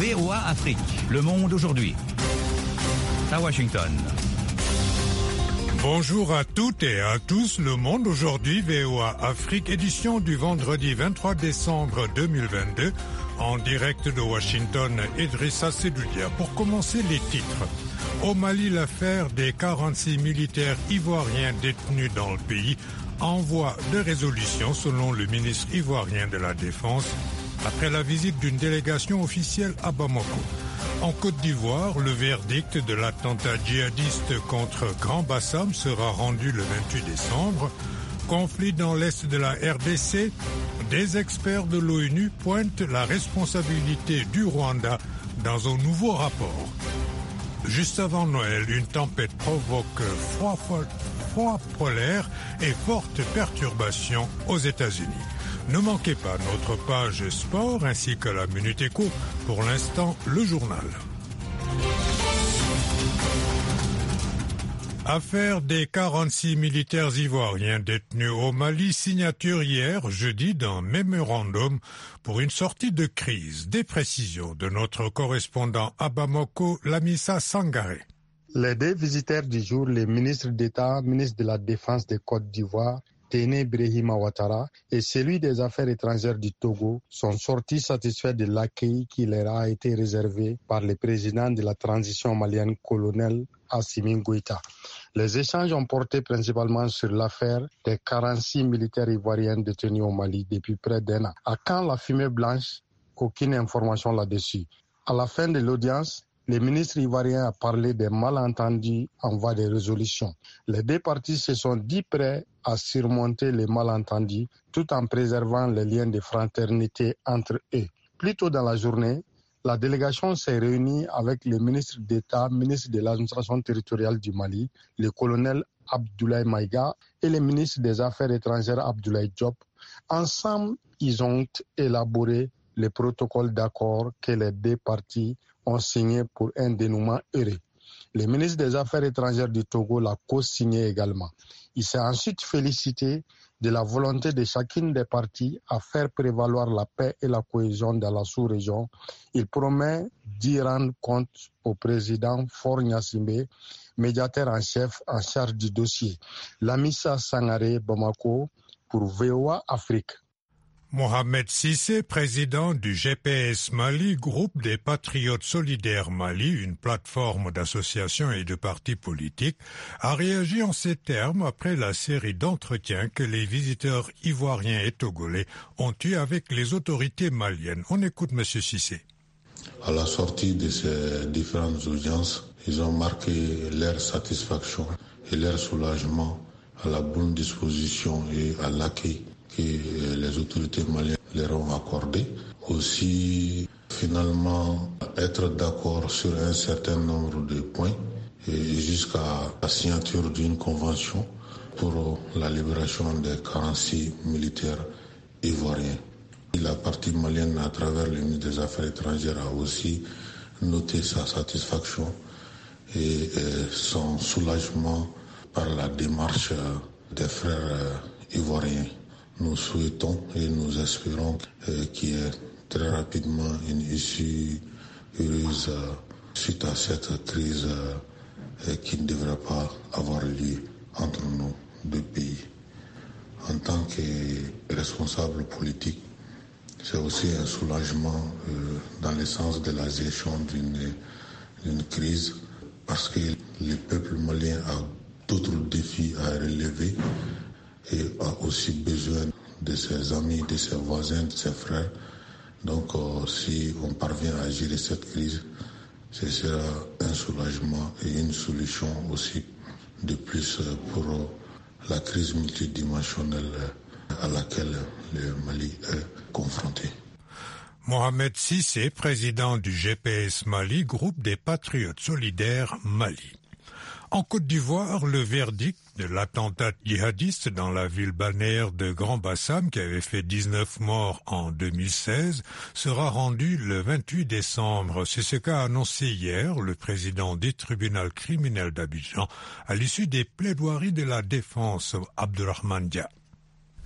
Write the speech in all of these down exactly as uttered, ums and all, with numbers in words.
V O A Afrique, le monde aujourd'hui. À Washington. Bonjour à toutes et à tous, le monde aujourd'hui, V O A Afrique, édition du vendredi vingt-trois décembre deux mille vingt-deux, en direct de Washington, Idrissa Sedoudia. Pour commencer, les titres. Au Mali, l'affaire des quarante-six militaires ivoiriens détenus dans le pays envoie de résolution selon le ministre ivoirien de la Défense après la visite d'une délégation officielle à Bamako. En Côte d'Ivoire, le verdict de l'attentat djihadiste contre Grand Bassam sera rendu le vingt-huit décembre. Conflit dans l'est de la R D C, des experts de l'ONU pointent la responsabilité du Rwanda dans un nouveau rapport. Juste avant Noël, une tempête provoque froid, froid polaire et fortes perturbations aux États-Unis. Ne manquez pas notre page sport ainsi que la Minute Éco. Pour l'instant, le journal. Affaire des quarante-six militaires ivoiriens détenus au Mali, signature hier, jeudi, d'un mémorandum pour une sortie de crise. Des précisions de notre correspondant à Bamako, Lamissa Sangaré. Les deux visiteurs du jour, les ministres d'État, ministre de la Défense de Côte d'Ivoire, Téné Brahima Ouattara, et celui des Affaires étrangères du Togo sont sortis satisfaits de l'accueil qui leur a été réservé par le président de la transition malienne, colonel Assimi Goïta. Les échanges ont porté principalement sur l'affaire des quarante-six militaires ivoiriens détenus au Mali depuis près d'un an. À quand la fumée blanche? Aucune information là-dessus. À la fin de l'audience, le ministre ivoirien a parlé des malentendus en voie de résolution. Les deux parties se sont dit prêts à surmonter les malentendus tout en préservant les liens de fraternité entre eux. Plus tôt dans la journée, la délégation s'est réunie avec le ministre d'État, ministre de l'administration territoriale du Mali, le colonel Abdoulaye Maïga et le ministre des Affaires étrangères Abdoulaye Diop. Ensemble, ils ont élaboré le protocole d'accord que les deux parties ont signé pour un dénouement heureux. Le ministre des Affaires étrangères du Togo l'a co-signé également. Il s'est ensuite félicité de la volonté de chacune des parties à faire prévaloir la paix et la cohésion dans la sous-région. Il promet d'y rendre compte au président Faure Gnassingbé, médiateur en chef en charge du dossier. Lamissa Sangaré, Bamako, pour V O A Afrique. Mohamed Cissé, président du G P S Mali, groupe des Patriotes solidaires Mali, une plateforme d'associations et de partis politiques, a réagi en ces termes après la série d'entretiens que les visiteurs ivoiriens et togolais ont eus avec les autorités maliennes. On écoute M. Cissé. À la sortie de ces différentes audiences, ils ont marqué leur satisfaction et leur soulagement à la bonne disposition et à l'accueil que les autorités maliennes leur ont accordé. Aussi, finalement, être d'accord sur un certain nombre de points et jusqu'à la signature d'une convention pour la libération des quarante-six militaires ivoiriens. La partie malienne, à travers le ministre des Affaires étrangères, a aussi noté sa satisfaction et son soulagement par la démarche des frères ivoiriens. Nous souhaitons et nous espérons qu'il y ait très rapidement une issue heureuse suite à cette crise qui ne devrait pas avoir lieu entre nos deux pays. En tant que responsable politique, c'est aussi un soulagement dans le sens de la gestion d'une, d'une crise parce que le peuple malien a d'autres défis à relever et a aussi besoin de ses amis, de ses voisins, de ses frères. Donc euh, si on parvient à gérer cette crise, ce sera un soulagement et une solution aussi de plus pour euh, la crise multidimensionnelle à laquelle le Mali est confronté. Mohamed Cissé, président du G P S Mali, groupe des Patriotes solidaires Mali. En Côte d'Ivoire, le verdict de l'attentat djihadiste dans la ville balnéaire de Grand Bassam, qui avait fait dix-neuf morts en deux mille seize, sera rendu le vingt-huit décembre. C'est ce qu'a annoncé hier le président du tribunal criminel d'Abidjan à l'issue des plaidoiries de la défense, Abdourahmane Dia.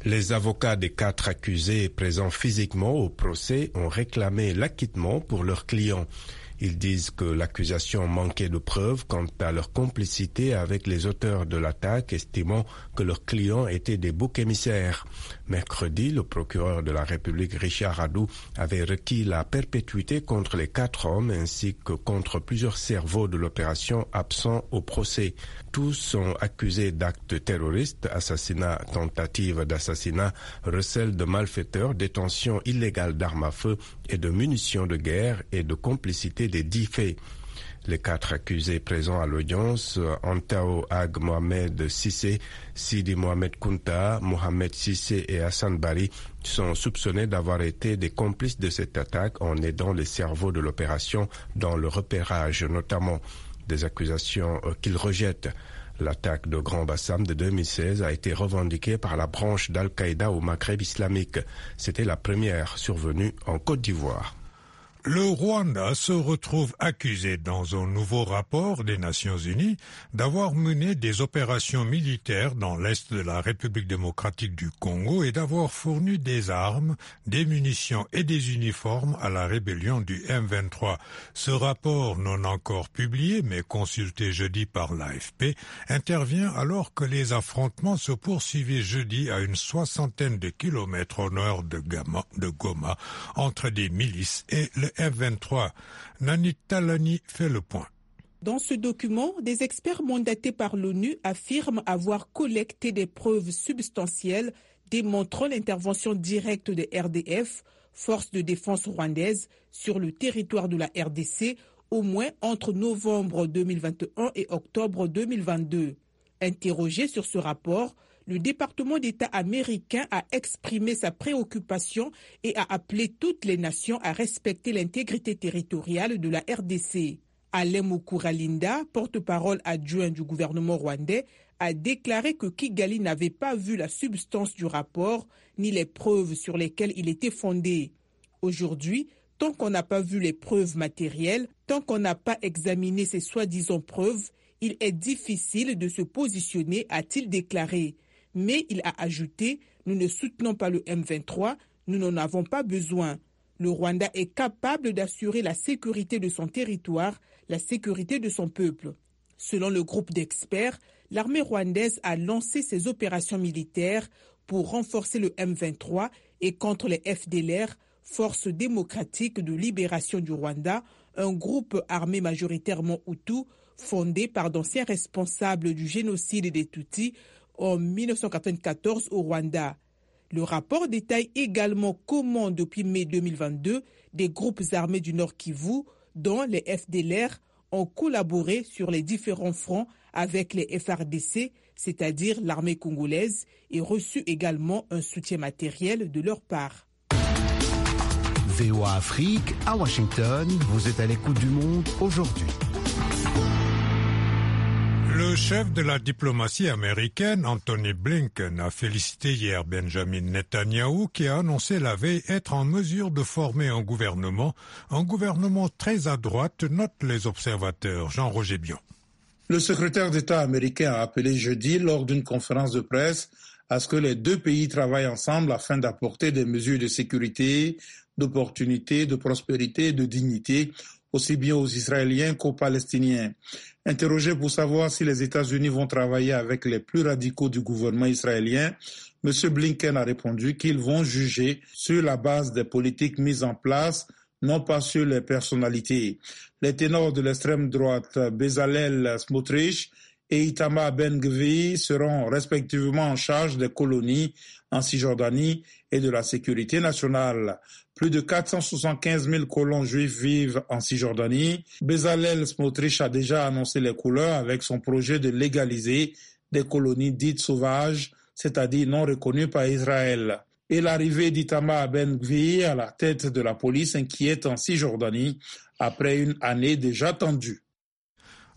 Les avocats des quatre accusés présents physiquement au procès ont réclamé l'acquittement pour leurs clients. Ils disent que l'accusation manquait de preuves quant à leur complicité avec les auteurs de l'attaque, estimant que leurs clients étaient des boucs émissaires. Mercredi, le procureur de la République, Richard Adou, avait requis la perpétuité contre les quatre hommes ainsi que contre plusieurs cerveaux de l'opération absents au procès. Tous sont accusés d'actes terroristes, assassinat, tentative d'assassinat, recel de malfaiteurs, détention illégale d'armes à feu et de munitions de guerre et de complicité des dix faits. Les quatre accusés présents à l'audience, Antao Ag Mohamed Sissé, Sidi Mohamed Kunta, Mohamed Sissé et Hassan Bari, sont soupçonnés d'avoir été des complices de cette attaque en aidant les cerveaux de l'opération dans le repérage, notamment des accusations qu'ils rejettent. L'attaque de Grand Bassam de deux mille seize a été revendiquée par la branche d'Al-Qaïda au Maghreb islamique. C'était la première survenue en Côte d'Ivoire. Le Rwanda se retrouve accusé dans un nouveau rapport des Nations Unies d'avoir mené des opérations militaires dans l'est de la République démocratique du Congo et d'avoir fourni des armes, des munitions et des uniformes à la rébellion du M vingt-trois. Ce rapport, non encore publié mais consulté jeudi par l'A F P, intervient alors que les affrontements se poursuivaient jeudi à une soixantaine de kilomètres au nord de Goma, de Goma entre des milices et le M vingt-trois. Nani Talani fait le point. Dans ce document, des experts mandatés par l'ONU affirment avoir collecté des preuves substantielles démontrant l'intervention directe des R D F, forces de défense rwandaises, sur le territoire de la R D C, au moins entre novembre deux mille vingt et un et octobre deux mille vingt-deux. Interrogé sur ce rapport, le département d'État américain a exprimé sa préoccupation et a appelé toutes les nations à respecter l'intégrité territoriale de la R D C. Alain Mukuralinda, porte-parole adjoint du gouvernement rwandais, a déclaré que Kigali n'avait pas vu la substance du rapport ni les preuves sur lesquelles il était fondé. Aujourd'hui, tant qu'on n'a pas vu les preuves matérielles, tant qu'on n'a pas examiné ces soi-disant preuves, il est difficile de se positionner, a-t-il déclaré. Mais il a ajouté, nous ne soutenons pas le M vingt-trois, nous n'en avons pas besoin. Le Rwanda est capable d'assurer la sécurité de son territoire, la sécurité de son peuple. Selon le groupe d'experts, l'armée rwandaise a lancé ses opérations militaires pour renforcer le M vingt-trois et contre les F D L R, Forces démocratiques de libération du Rwanda, un groupe armé majoritairement Hutu, fondé par d'anciens responsables du génocide des Tutsis en mille neuf cent quatre-vingt-quatorze au Rwanda. Le rapport détaille également comment, depuis mai deux mille vingt-deux, des groupes armés du Nord Kivu, dont les F D L R, ont collaboré sur les différents fronts avec les F R D C, c'est-à-dire l'armée congolaise, et reçu également un soutien matériel de leur part. V O A Afrique, à Washington, vous êtes à l'écoute du Monde aujourd'hui. Le chef de la diplomatie américaine, Anthony Blinken, a félicité hier Benjamin Netanyahou qui a annoncé la veille être en mesure de former un gouvernement, un gouvernement très à droite, notent les observateurs. Jean-Roger Bion. Le secrétaire d'État américain a appelé jeudi lors d'une conférence de presse à ce que les deux pays travaillent ensemble afin d'apporter des mesures de sécurité, d'opportunité, de prospérité et de dignité aussi bien aux Israéliens qu'aux Palestiniens. Interrogé pour savoir si les États-Unis vont travailler avec les plus radicaux du gouvernement israélien, M. Blinken a répondu qu'ils vont juger sur la base des politiques mises en place, non pas sur les personnalités. Les ténors de l'extrême droite, Bezalel Smotrich et Itamar Ben-Gvir, seront respectivement en charge des colonies en Cisjordanie et de la sécurité nationale. Plus de quatre cent soixante-quinze mille colons juifs vivent en Cisjordanie. Bezalel Smotrich a déjà annoncé les couleurs avec son projet de légaliser des colonies dites sauvages, c'est-à-dire non reconnues par Israël. Et l'arrivée d'Itamar Ben-Gvir à la tête de la police inquiète en Cisjordanie après une année déjà tendue.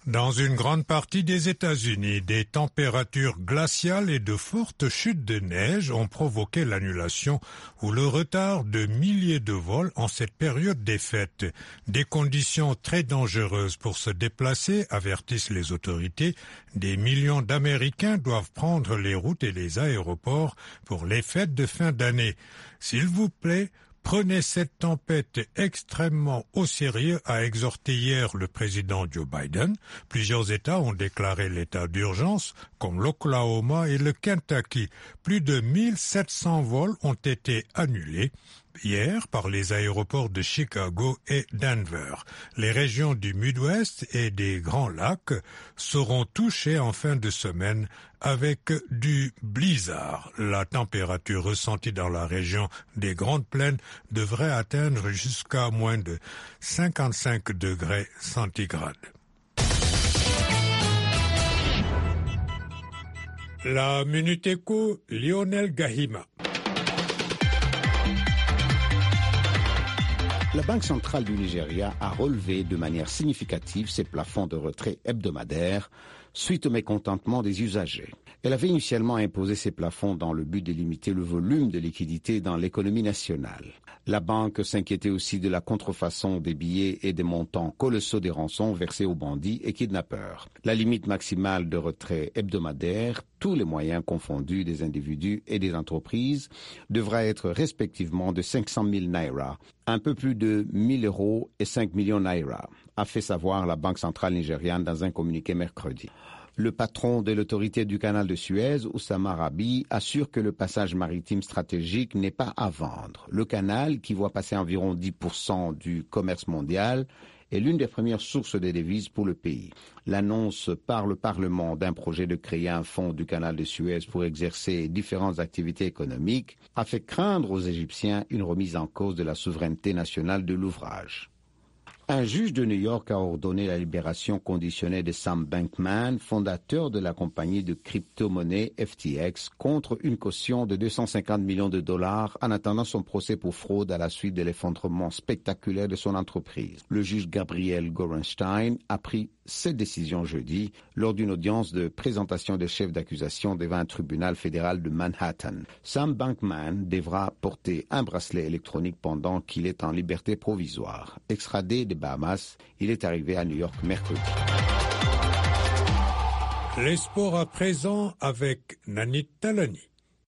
Dans une grande partie des États-Unis, des températures glaciales et de fortes chutes de neige ont provoqué l'annulation ou le retard de milliers de vols en cette période des fêtes. Des conditions très dangereuses pour se déplacer, avertissent les autorités. Des millions d'Américains doivent prendre les routes et les aéroports pour les fêtes de fin d'année. S'il vous plaît, prenez cette tempête extrêmement au sérieux, a exhorté hier le président Joe Biden. Plusieurs États ont déclaré l'état d'urgence, comme l'Oklahoma et le Kentucky. Plus de mille sept cents vols ont été annulés hier par les aéroports de Chicago et Denver. Les régions du Midwest et des Grands Lacs seront touchées en fin de semaine avec du blizzard. La température ressentie dans la région des Grandes Plaines devrait atteindre jusqu'à moins de cinquante-cinq degrés centigrades. La Minute Éco, Lionel Gahima. La Banque centrale du Nigeria a relevé de manière significative ses plafonds de retrait hebdomadaires suite au mécontentement des usagers. Elle avait initialement imposé ces plafonds dans le but de limiter le volume de liquidités dans l'économie nationale. La banque s'inquiétait aussi de la contrefaçon des billets et des montants colossaux des rançons versés aux bandits et kidnappeurs. La limite maximale de retrait hebdomadaire, tous les moyens confondus des individus et des entreprises, devra être respectivement de cinq cent mille naira, un peu plus de mille euros et cinq millions naira, a fait savoir la Banque centrale nigériane dans un communiqué mercredi. Le patron de l'autorité du canal de Suez, Oussama Rabi, assure que le passage maritime stratégique n'est pas à vendre. Le canal, qui voit passer environ dix pour cent du commerce mondial, est l'une des premières sources de devises pour le pays. L'annonce par le Parlement d'un projet de créer un fonds du canal de Suez pour exercer différentes activités économiques a fait craindre aux Égyptiens une remise en cause de la souveraineté nationale de l'ouvrage. Un juge de New York a ordonné la libération conditionnelle de Sam Bankman, fondateur de la compagnie de crypto-monnaie F T X, contre une caution de deux cent cinquante millions de dollars en attendant son procès pour fraude à la suite de l'effondrement spectaculaire de son entreprise. Le juge Gabriel Gorenstein a pris cette décision jeudi lors d'une audience de présentation des chefs d'accusation devant un tribunal fédéral de Manhattan. Sam Bankman devra porter un bracelet électronique pendant qu'il est en liberté provisoire. Extradé des Bahamas, il est arrivé à New York mercredi. Les sports à présent avec Nanit Talani.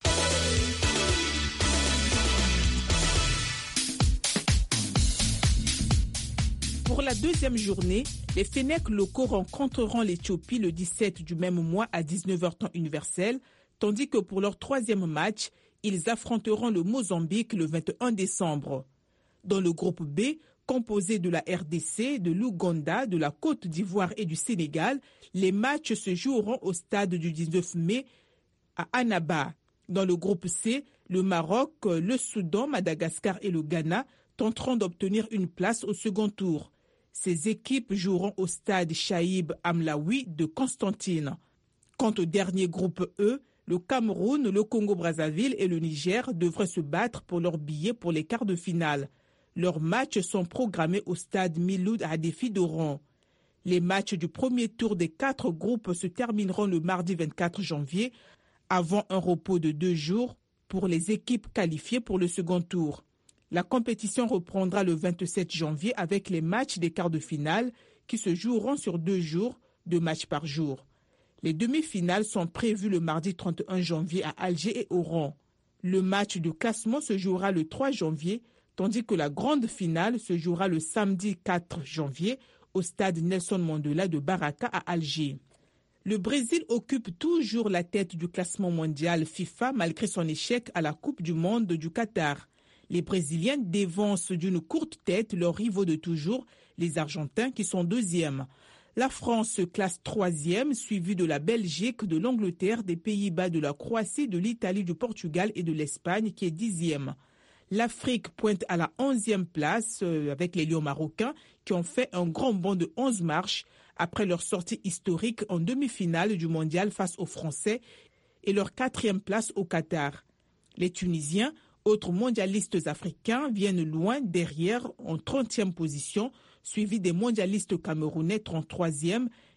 Pour la deuxième journée, les Fennecs locaux rencontreront l'Éthiopie le dix-sept du même mois à dix-neuf heures temps universel, tandis que pour leur troisième match, ils affronteront le Mozambique le vingt et un décembre. Dans le groupe B, composé de la R D C, de l'Ouganda, de la Côte d'Ivoire et du Sénégal, les matchs se joueront au stade du dix-neuf mai à Annaba. Dans le groupe C, le Maroc, le Soudan, Madagascar et le Ghana tenteront d'obtenir une place au second tour. Ces équipes joueront au stade Shaïb Amlaoui de Constantine. Quant au dernier groupe E, le Cameroun, le Congo-Brazzaville et le Niger devraient se battre pour leur billet pour les quarts de finale. Leurs matchs sont programmés au stade Miloud Hadefi d'Oran. Les matchs du premier tour des quatre groupes se termineront le mardi vingt-quatre janvier, avant un repos de deux jours pour les équipes qualifiées pour le second tour. La compétition reprendra le vingt-sept janvier avec les matchs des quarts de finale qui se joueront sur deux jours, deux matchs par jour. Les demi-finales sont prévues le mardi trente et un janvier à Alger et Oran. Le match de classement se jouera le trois janvier, tandis que la grande finale se jouera le samedi quatre janvier au stade Nelson Mandela de Baraka à Alger. Le Brésil occupe toujours la tête du classement mondial FIFA malgré son échec à la Coupe du monde du Qatar. Les Brésiliens dévancent d'une courte tête leurs rivaux de toujours, les Argentins qui sont deuxièmes. La France se classe troisième, suivie de la Belgique, de l'Angleterre, des Pays-Bas, de la Croatie, de l'Italie, du Portugal et de l'Espagne qui est dixième. L'Afrique pointe à la onzième place avec les Lions marocains qui ont fait un grand bond de onze marches après leur sortie historique en demi-finale du mondial face aux Français et leur quatrième place au Qatar. Les Tunisiens, autres mondialistes africains, viennent loin derrière en trentième position, suivis des mondialistes camerounais trente-troisième,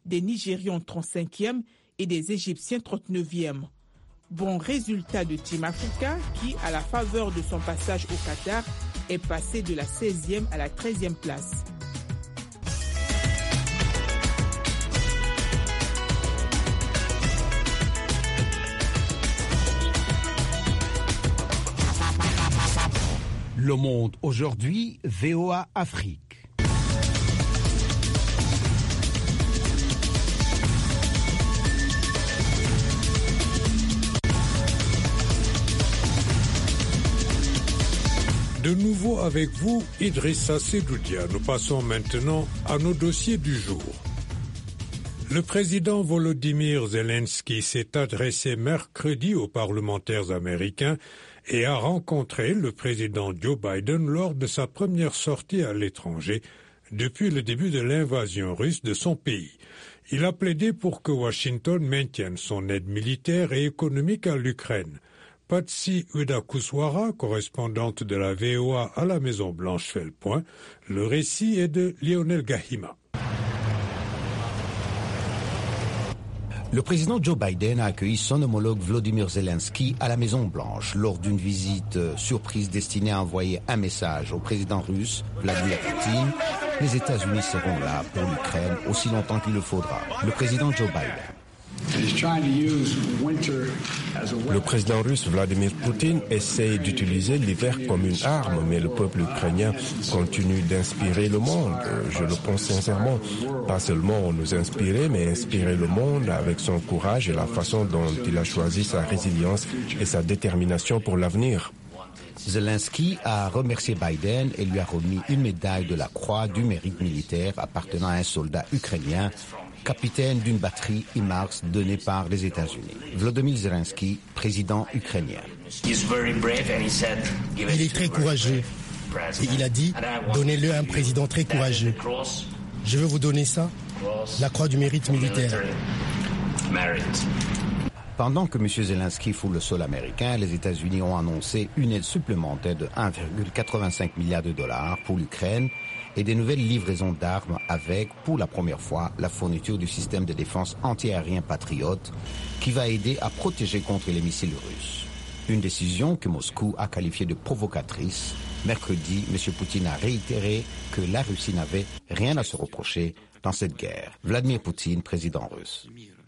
des Nigérians trente-cinquième et des Égyptiens trente-neuvième. Bon résultat de Team Africa qui, à la faveur de son passage au Qatar, est passé de la seizième à la treizième place. Le Monde aujourd'hui, V O A Afrique. De nouveau avec vous, Idrissa Sedoudia. Nous passons maintenant à nos dossiers du jour. Le président Volodymyr Zelensky s'est adressé mercredi aux parlementaires américains et a rencontré le président Joe Biden lors de sa première sortie à l'étranger depuis le début de l'invasion russe de son pays. Il a plaidé pour que Washington maintienne son aide militaire et économique à l'Ukraine. Patsy Udakuswara, correspondante de la V O A à la Maison-Blanche, fait le point. Le récit est de Lionel Gahima. Le président Joe Biden a accueilli son homologue Volodymyr Zelensky à la Maison-Blanche lors d'une visite surprise destinée à envoyer un message au président russe, Vladimir Poutine. Les États-Unis seront là pour l'Ukraine aussi longtemps qu'il le faudra. Le président Joe Biden. Le président russe Vladimir Poutine essaye d'utiliser l'hiver comme une arme, mais le peuple ukrainien continue d'inspirer le monde. Je le pense sincèrement. Pas seulement nous inspirer, mais inspirer le monde avec son courage et la façon dont il a choisi sa résilience et sa détermination pour l'avenir. Zelensky a remercié Biden et lui a remis une médaille de la Croix du mérite militaire appartenant à un soldat ukrainien, capitaine d'une batterie HIMARS donnée par les États-Unis. Volodymyr Zelensky, président ukrainien. Il est très courageux et il a dit « Donnez-le à un président très courageux ». Je veux vous donner ça, la croix du mérite militaire. Pendant que M. Zelensky foule le sol américain, les États-Unis ont annoncé une aide supplémentaire de un virgule quatre-vingt-cinq milliard de dollars pour l'Ukraine et des nouvelles livraisons d'armes avec, pour la première fois, la fourniture du système de défense antiaérien Patriot qui va aider à protéger contre les missiles russes. Une décision que Moscou a qualifiée de provocatrice. Mercredi, M. Poutine a réitéré que la Russie n'avait rien à se reprocher dans cette guerre. Vladimir Poutine, président russe.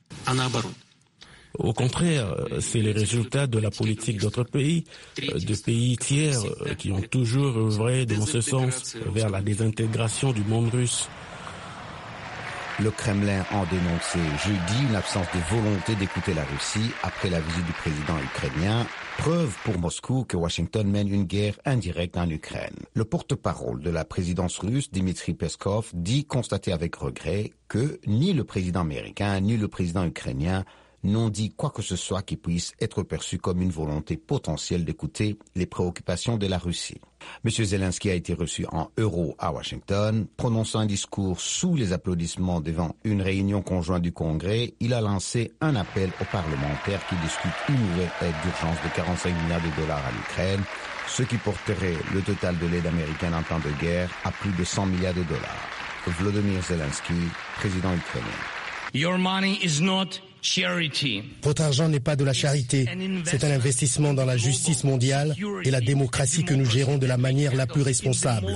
Au contraire, c'est les résultats de la politique d'autres pays, de pays tiers qui ont toujours œuvré dans ce sens vers la désintégration du monde russe. Le Kremlin a dénoncé jeudi une absence de volonté d'écouter la Russie après la visite du président ukrainien, preuve pour Moscou que Washington mène une guerre indirecte en Ukraine. Le porte-parole de la présidence russe, Dmitry Peskov, dit constater avec regret que ni le président américain ni le président ukrainien n'ont dit quoi que ce soit qui puisse être perçu comme une volonté potentielle d'écouter les préoccupations de la Russie. M. Zelensky a été reçu en euros à Washington. Prononçant un discours sous les applaudissements devant une réunion conjointe du Congrès, il a lancé un appel aux parlementaires qui discutent une nouvelle aide d'urgence de quarante-cinq milliards de dollars à l'Ukraine, ce qui porterait le total de l'aide américaine en temps de guerre à plus de cent milliards de dollars. Volodymyr Zelensky, président ukrainien. Your money is not charity. Votre argent n'est pas de la charité, c'est un investissement dans la justice mondiale et la démocratie que nous gérons de la manière la plus responsable.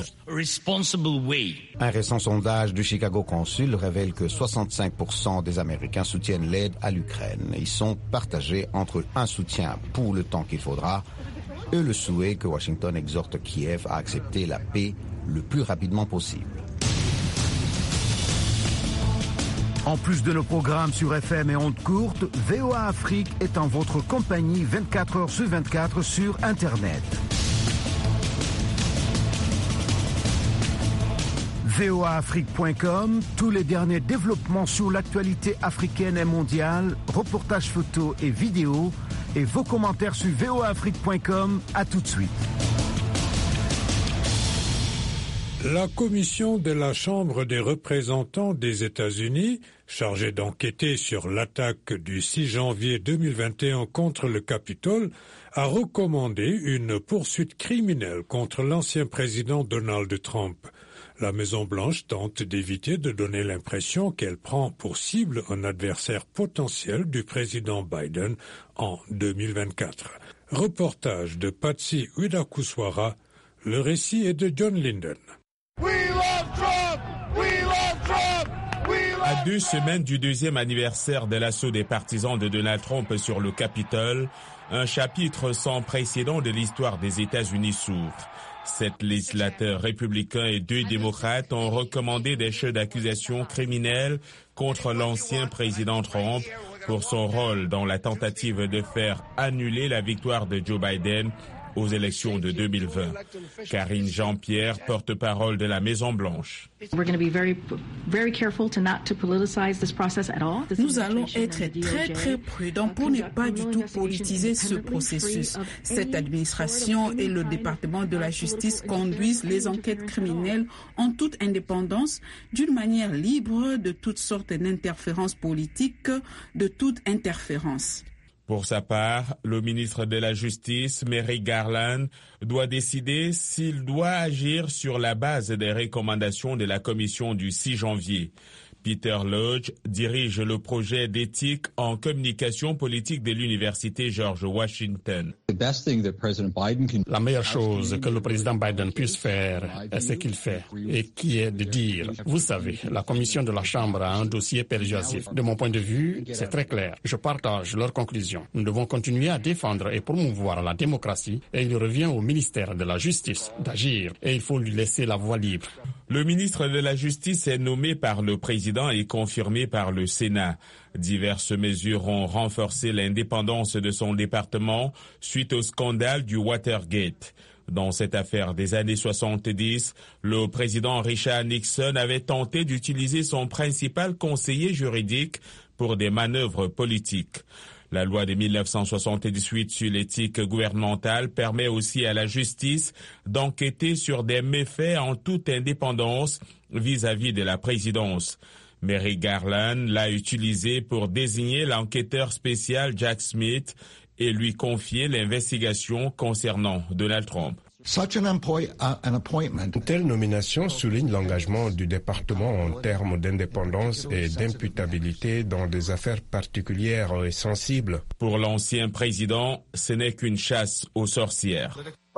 Un récent sondage du Chicago Consul révèle que soixante-cinq pour cent des Américains soutiennent l'aide à l'Ukraine. Ils sont partagés entre un soutien pour le temps qu'il faudra et le souhait que Washington exhorte Kiev à accepter la paix le plus rapidement possible. En plus de nos programmes sur F M et ondes courtes, V O A Afrique est en votre compagnie vingt-quatre heures sur vingt-quatre sur Internet. V O A Afrique point com, tous les derniers développements sur l'actualité africaine et mondiale, reportages photos et vidéos, et vos commentaires sur V O A Afrique point com. À tout de suite. La commission de la Chambre des représentants des États-Unis, chargée d'enquêter sur l'attaque du six janvier deux mille vingt et un contre le Capitole, a recommandé une poursuite criminelle contre l'ancien président Donald Trump. La Maison-Blanche tente d'éviter de donner l'impression qu'elle prend pour cible un adversaire potentiel du président Biden en deux mille vingt-quatre. Reportage de Patsy Widakuswara, le récit est de John Linden. À deux semaines du deuxième anniversaire de l'assaut des partisans de Donald Trump sur le Capitole, un chapitre sans précédent de l'histoire des États-Unis s'ouvre. Sept législateurs républicains et deux démocrates ont recommandé des chefs d'accusation criminels contre l'ancien président Trump pour son rôle dans la tentative de faire annuler la victoire de Joe Biden aux élections de deux mille vingt. Karine Jean-Pierre, porte-parole de la Maison-Blanche. Nous allons être très très prudents pour ne pas du tout politiser ce processus. Cette administration et le département de la justice conduisent les enquêtes criminelles en toute indépendance, d'une manière libre de toutes sortes d'interférences politiques, de toute interférence. Pour sa part, le ministre de la Justice, Merrick Garland, doit décider s'il doit agir sur la base des recommandations de la commission du six janvier. Peter Lodge dirige le projet d'éthique en communication politique de l'Université George Washington. La meilleure chose que le président Biden puisse faire est ce qu'il fait, et qui est de dire, vous savez, la commission de la Chambre a un dossier persuasif. De mon point de vue, c'est très clair. Je partage leurs conclusions. Nous devons continuer à défendre et promouvoir la démocratie, et il revient au ministère de la Justice d'agir, et il faut lui laisser la voie libre. Le ministre de la Justice est nommé par le président et confirmé par le Sénat. Diverses mesures ont renforcé l'indépendance de son département suite au scandale du Watergate. Dans cette affaire des années soixante-dix, le président Richard Nixon avait tenté d'utiliser son principal conseiller juridique pour des manœuvres politiques. La loi de mille neuf cent soixante-dix-huit sur l'éthique gouvernementale permet aussi à la justice d'enquêter sur des méfaits en toute indépendance vis-à-vis de la présidence. Merrick Garland l'a utilisé pour désigner l'enquêteur spécial Jack Smith et lui confier l'investigation concernant Donald Trump. Une telle nomination souligne l'engagement du département en termes d'indépendance et d'imputabilité dans des affaires particulières et sensibles. Pour l'ancien président, ce n'est qu'une chasse aux sorcières.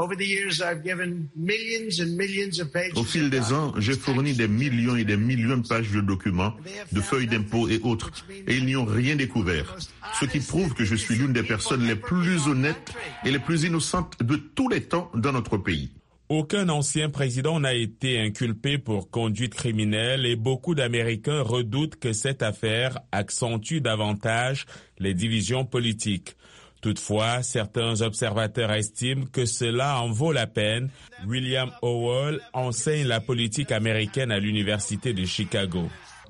Au fil des ans, j'ai fourni des millions et des millions de pages de documents, de feuilles d'impôts et autres, et ils n'y ont rien découvert. Ce qui prouve que je suis l'une des personnes les plus honnêtes et les plus innocentes de tous les temps dans notre pays. Aucun ancien président n'a été inculpé pour conduite criminelle et beaucoup d'Américains redoutent que cette affaire accentue davantage les divisions politiques. Toutefois, certains observateurs estiment que cela en vaut la peine. William Howell enseigne la politique américaine à l'Université de Chicago.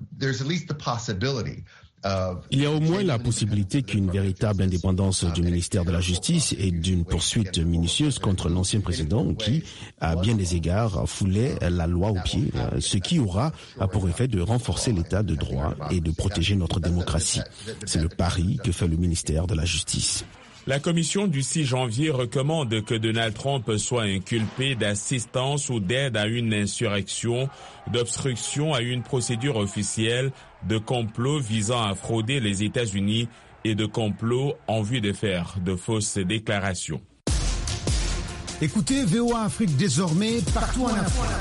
Il y a au moins la possibilité qu'une véritable indépendance du ministère de la Justice et d'une poursuite minutieuse contre l'ancien président qui, à bien des égards, foulait la loi aux pieds, ce qui aura pour effet de renforcer l'état de droit et de protéger notre démocratie. C'est le pari que fait le ministère de la Justice. La commission du six janvier recommande que Donald Trump soit inculpé d'assistance ou d'aide à une insurrection, d'obstruction à une procédure officielle, de complot visant à frauder les États-Unis et de complot en vue de faire de fausses déclarations. Écoutez V O A Afrique désormais partout en Afrique.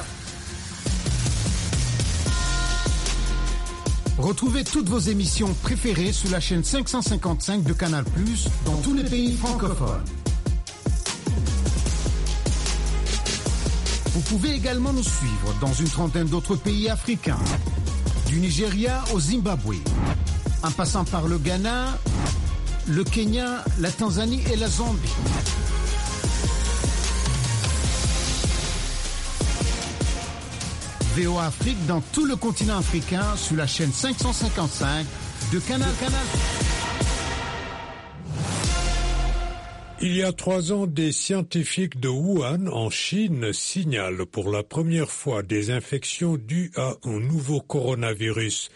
Retrouvez toutes vos émissions préférées sur la chaîne cinq cent cinquante-cinq de Canal plus, dans tous les pays francophones. Vous pouvez également nous suivre dans une trentaine d'autres pays africains, du Nigeria au Zimbabwe, en passant par le Ghana, le Kenya, la Tanzanie et la Zambie. V O A Afrique dans tout le continent africain sur la chaîne cinq cent cinquante-cinq de Canal Canal. Il y a trois ans, des scientifiques de Wuhan, en Chine, signalent pour la première fois des infections dues à un nouveau coronavirus.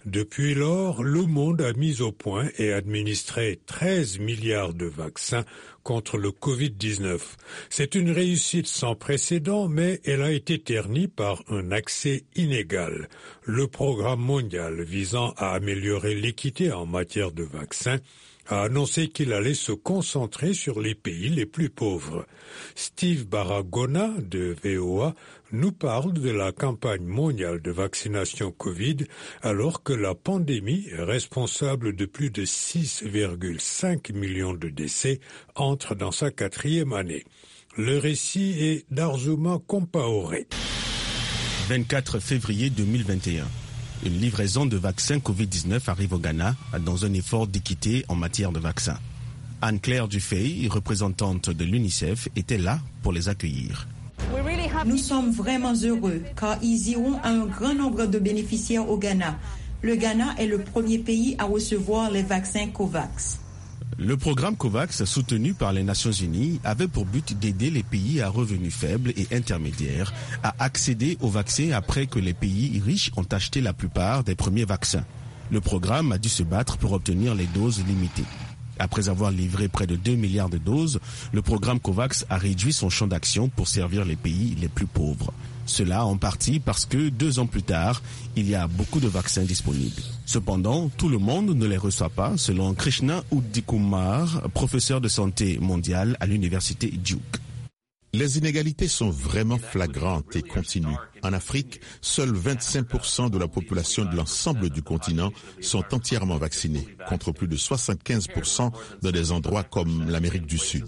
Depuis lors, le monde a mis au point et administré treize milliards de vaccins contre le covid dix-neuf. C'est une réussite sans précédent, mais elle a été ternie par un accès inégal. Le programme mondial visant à améliorer l'équité en matière de vaccins a annoncé qu'il allait se concentrer sur les pays les plus pauvres. Steve Baragona de V O A nous parle de la campagne mondiale de vaccination Covid alors que la pandémie, responsable de plus de six virgule cinq millions de décès, entre dans sa quatrième année. Le récit est d'Arzuma Compaoré. vingt-quatre février deux mille vingt et un. Une livraison de vaccins covid dix-neuf arrive au Ghana dans un effort d'équité en matière de vaccins. Anne-Claire Dufay, représentante de l'UNICEF, était là pour les accueillir. Nous sommes vraiment heureux car ils iront à un grand nombre de bénéficiaires au Ghana. Le Ghana est le premier pays à recevoir les vaccins COVAX. Le programme COVAX, soutenu par les Nations Unies, avait pour but d'aider les pays à revenus faibles et intermédiaires à accéder aux vaccins après que les pays riches ont acheté la plupart des premiers vaccins. Le programme a dû se battre pour obtenir les doses limitées. Après avoir livré près de deux milliards de doses, le programme COVAX a réduit son champ d'action pour servir les pays les plus pauvres. Cela en partie parce que deux ans plus tard, il y a beaucoup de vaccins disponibles. Cependant, tout le monde ne les reçoit pas, selon Krishna Uddikumar, professeur de santé mondiale à l'université Duke. Les inégalités sont vraiment flagrantes et continuent. En Afrique, seuls vingt-cinq pour cent de la population de l'ensemble du continent sont entièrement vaccinés, contre plus de soixante-quinze pour cent dans des endroits comme l'Amérique du Sud.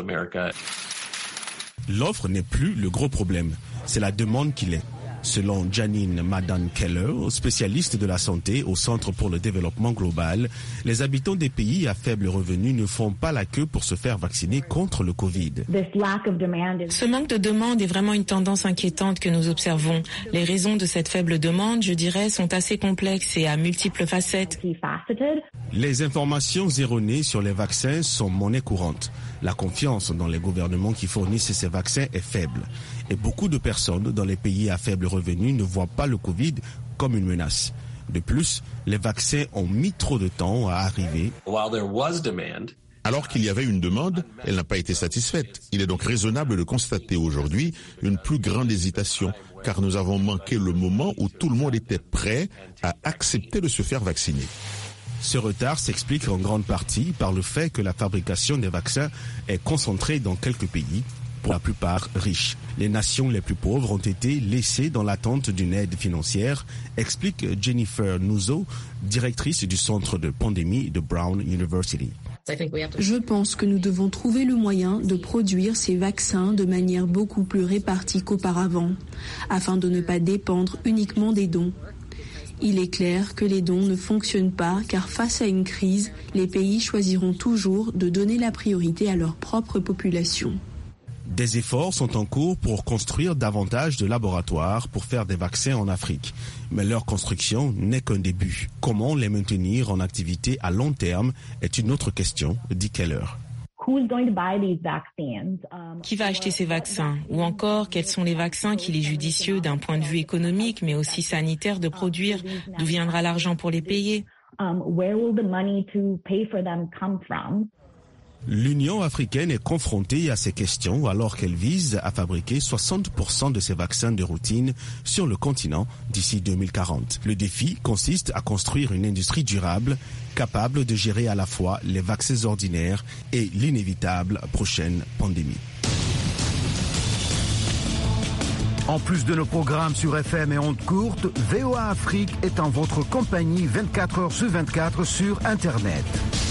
L'offre n'est plus le gros problème, c'est la demande qui l'est. Selon Janine Madan-Keller, spécialiste de la santé au Centre pour le développement global, les habitants des pays à faible revenu ne font pas la queue pour se faire vacciner contre le Covid. Ce manque de demande est vraiment une tendance inquiétante que nous observons. Les raisons de cette faible demande, je dirais, sont assez complexes et à multiples facettes. Les informations erronées sur les vaccins sont monnaie courante. La confiance dans les gouvernements qui fournissent ces vaccins est faible. Et beaucoup de personnes dans les pays à faible revenu ne voient pas le Covid comme une menace. De plus, les vaccins ont mis trop de temps à arriver. Alors qu'il y avait une demande, elle n'a pas été satisfaite. Il est donc raisonnable de constater aujourd'hui une plus grande hésitation, car nous avons manqué le moment où tout le monde était prêt à accepter de se faire vacciner. Ce retard s'explique en grande partie par le fait que la fabrication des vaccins est concentrée dans quelques pays, pour la plupart riches. Les nations les plus pauvres ont été laissées dans l'attente d'une aide financière, explique Jennifer Nuzzo, directrice du centre de pandémie de Brown University. Je pense que nous devons trouver le moyen de produire ces vaccins de manière beaucoup plus répartie qu'auparavant, afin de ne pas dépendre uniquement des dons. Il est clair que les dons ne fonctionnent pas car face à une crise, les pays choisiront toujours de donner la priorité à leur propre population. Des efforts sont en cours pour construire davantage de laboratoires pour faire des vaccins en Afrique. Mais leur construction n'est qu'un début. Comment les maintenir en activité à long terme est une autre question, dit Keller. Qui va acheter ces vaccins? Ou encore, quels sont les vaccins qu'il est judicieux d'un point de vue économique, mais aussi sanitaire de produire? D'où viendra l'argent pour les payer? L'Union africaine est confrontée à ces questions alors qu'elle vise à fabriquer soixante pour cent de ses vaccins de routine sur le continent d'ici deux mille quarante. Le défi consiste à construire une industrie durable capable de gérer à la fois les vaccins ordinaires et l'inévitable prochaine pandémie. En plus de nos programmes sur F M et ondes courtes, V O A Afrique est en votre compagnie vingt-quatre heures sur vingt-quatre sur Internet.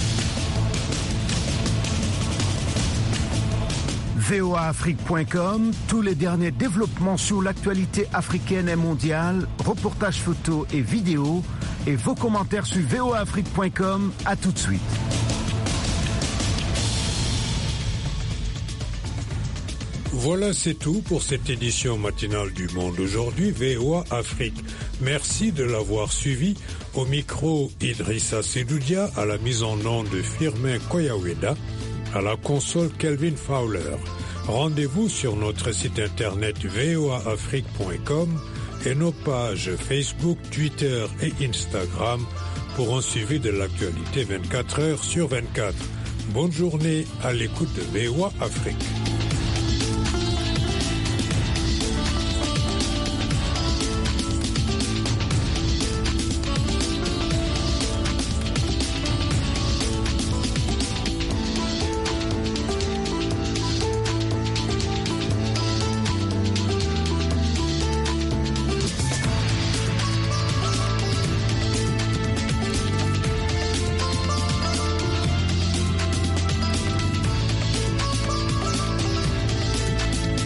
V O A Afrique point com, tous les derniers développements sur l'actualité africaine et mondiale, reportages photos et vidéos, et vos commentaires sur V O A Afrique point com. À tout de suite. Voilà, c'est tout pour cette édition matinale du Monde aujourd'hui, V O A Afrique. Merci de l'avoir suivi. Au micro, Idrissa Sedoudia, à la mise en onde de Firmin Koyaweda, à la console Kelvin Fowler. Rendez-vous sur notre site internet V O A Afrique point com, et nos pages Facebook, Twitter et Instagram pour un suivi de l'actualité vingt-quatre heures sur vingt-quatre. Bonne journée à l'écoute de V O A Afrique.